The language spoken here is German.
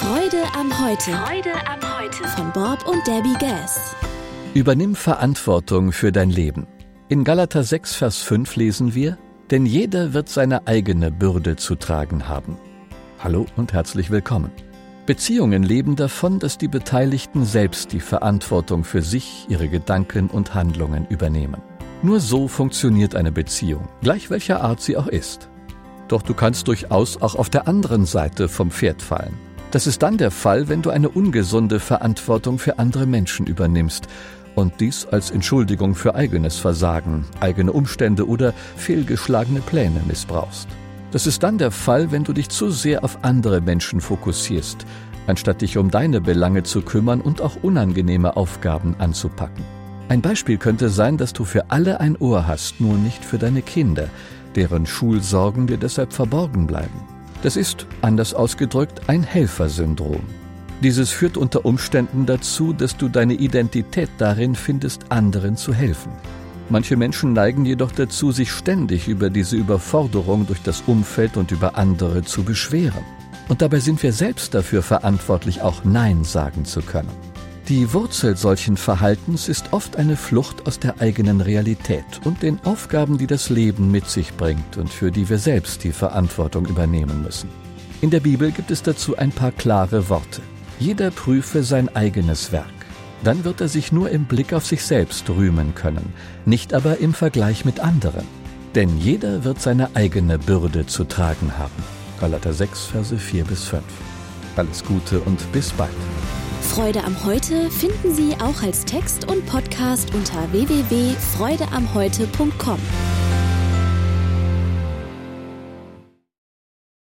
Freude am Heute. Freude am Heute. Von Bob und Debbie Gass. Übernimm Verantwortung für dein Leben. In Galater 6, Vers 5 lesen wir: Denn jeder wird seine eigene Bürde zu tragen haben. Hallo und herzlich willkommen. Beziehungen leben davon, dass die Beteiligten selbst die Verantwortung für sich, ihre Gedanken und Handlungen übernehmen. Nur so funktioniert eine Beziehung, gleich welcher Art sie auch ist. Doch du kannst durchaus auch auf der anderen Seite vom Pferd fallen. Das ist dann der Fall, wenn du eine ungesunde Verantwortung für andere Menschen übernimmst und dies als Entschuldigung für eigenes Versagen, eigene Umstände oder fehlgeschlagene Pläne missbrauchst. Das ist dann der Fall, wenn du dich zu sehr auf andere Menschen fokussierst, anstatt dich um deine Belange zu kümmern und auch unangenehme Aufgaben anzupacken. Ein Beispiel könnte sein, dass du für alle ein Ohr hast, nur nicht für deine Kinder, deren Schulsorgen dir deshalb verborgen bleiben. Das ist, anders ausgedrückt, ein Helfersyndrom. Dieses führt unter Umständen dazu, dass du deine Identität darin findest, anderen zu helfen. Manche Menschen neigen jedoch dazu, sich ständig über diese Überforderung durch das Umfeld und über andere zu beschweren. Und dabei sind wir selbst dafür verantwortlich, auch Nein sagen zu können. Die Wurzel solchen Verhaltens ist oft eine Flucht aus der eigenen Realität und den Aufgaben, die das Leben mit sich bringt und für die wir selbst die Verantwortung übernehmen müssen. In der Bibel gibt es dazu ein paar klare Worte. Jeder prüfe sein eigenes Werk. Dann wird er sich nur im Blick auf sich selbst rühmen können, nicht aber im Vergleich mit anderen. Denn jeder wird seine eigene Bürde zu tragen haben. Galater 6, Verse 4-5. Alles Gute und bis bald. Freude am Heute finden Sie auch als Text und Podcast unter www.freudeamheute.com.